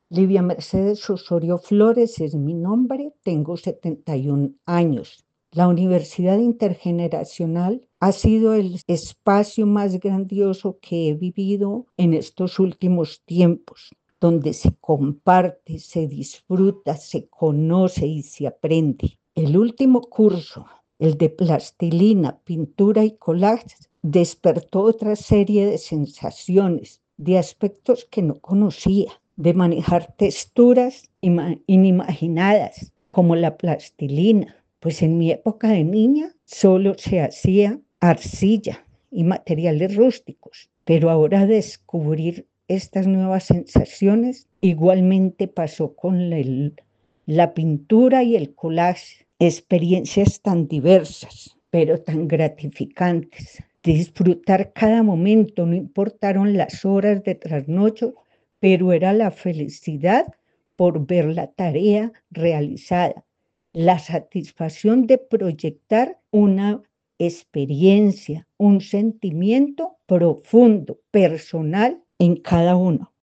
Livia Mercedes Osorio Flores es mi nombre, tengo 71 años. La Universidad Intergeneracional ha sido el espacio más grandioso que he vivido en estos últimos tiempos, donde se comparte, se disfruta, se conoce y se aprende. El último curso, el de plastilina, pintura y collage, despertó otra serie de sensaciones, de aspectos que no conocía, de manejar texturas inimaginadas, como la plastilina. Pues en mi época de niña solo se hacía arcilla y materiales rústicos, pero ahora descubrir estas nuevas sensaciones igualmente pasó con la pintura y el collage, experiencias tan diversas, pero tan gratificantes. Disfrutar cada momento, no importaron las horas de trasnocho, pero era la felicidad por ver la tarea realizada, la satisfacción de proyectar una experiencia, un sentimiento profundo, personal en cada uno.